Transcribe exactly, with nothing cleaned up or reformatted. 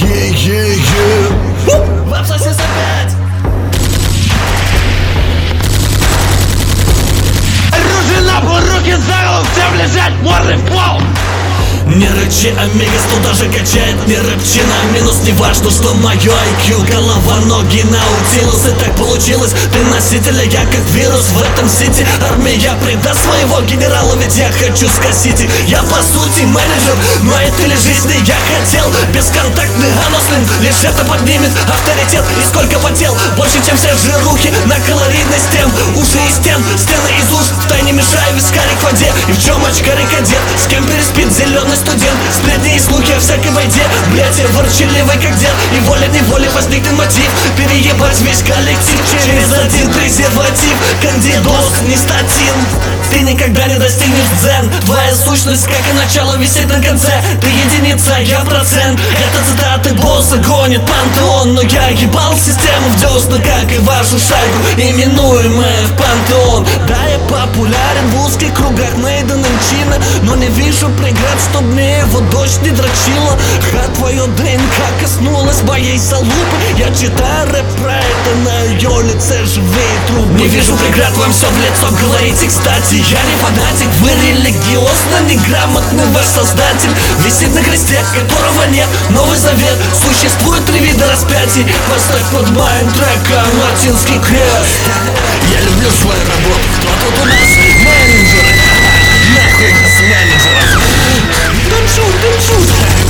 Е-е-е. В абзаце опять. Оружие на пол, руки за голову, всем лежать, морды в пол. Не рычи, Омега сто даже качает. Не рыбчи на минус, не важно, что мое ай кью. Голова, ноги, наутилус. И так получилось, ты носитель, а я как вирус в этом сити. Армия предаст своего генерала, ведь я хочу скосить их. Я по сути менеджер, но это ли жизни я хотел. Бесконтактный анослин, лишь это поднимет авторитет. И сколько потел, больше чем все жирухи на калорийный стен. Уши из стен, стены из уш, втайне мешаю вискарик в воде. И в чем очкарик одет, с кем переспит зеленый студент. Сплетни и слухи о всякой войде. Блять, я ворчаливый как дед. И воля-неволей возникнет мотив переебать весь коллектив через один презерватив. Кандидоз, не статин. Ты никогда не достигнешь дзен. Твоя сущность, как и начало, висит на конце. Ты единица, я процент. Это цитаты босса гонит пантеон. Но я ебал систему в десна, как и вашу шайку, именуемая в пантеон. Да, я популярен в узких кругах Мейден Чина, но не вижу преград, чтоб мне его дочь не дрочила. Ха, твое ДНК коснулась моей залупы. Я читаю рэп про это, на ее лице живые трупы. Не вижу преград, вам все в лицо говорите. Кстати, я не фанатик, вы религиозно неграмотный ваш создатель. Висит на кресте, которого нет. Новый завет, существует три вида распятий. Поставь под моим треком латинский крест. Я люблю свою работу, кто тут у нас менеджеры? Нахуй нас менеджеров. Танцуй, танцуй.